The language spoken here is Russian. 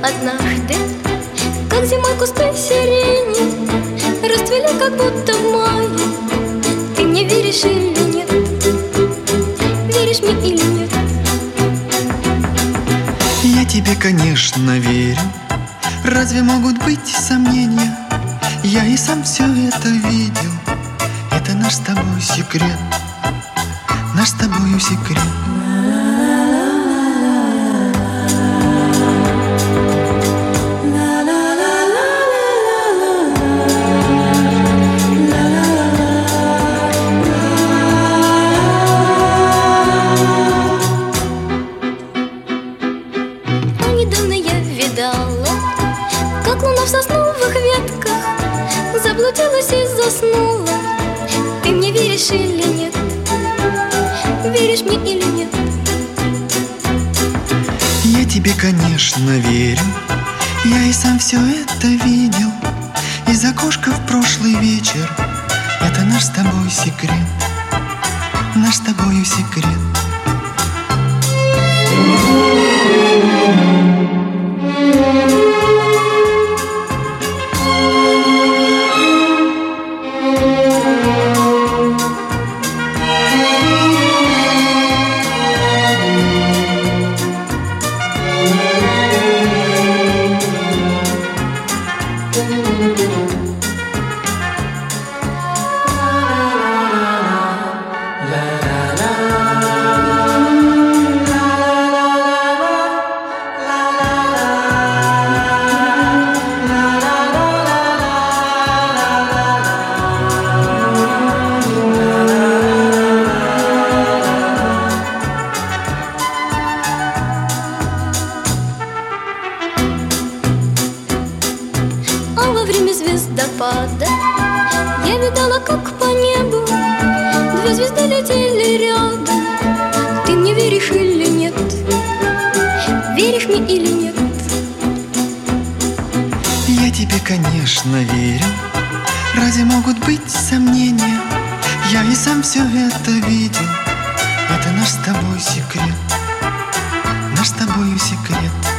однажды, как зимой кусты сирени расцвели, как будто в мае. Ты мне веришь или нет? Веришь мне или нет? Я тебе, конечно, верю. Разве могут быть сомнения? Я и сам все это видел. Это наш с тобой секрет, наш с тобою секрет. Недавно я видала, как луна в сосновых ветках заблудилась и заснула. Ты мне веришь или нет? Веришь мне или нет? Я тебе, конечно, верю. Я и сам все это видел. Из окошка в прошлый вечер. Это наш с тобой секрет, наш с тобою секрет. А во время звездопада я видала, как по небу две звезды летели рядом. Ты мне веришь или нет? Веришь мне или нет? Я тебе, конечно, верю. Разве могут быть сомнения? Я и сам все это видел. Это наш с тобой секрет, наш с тобою секрет.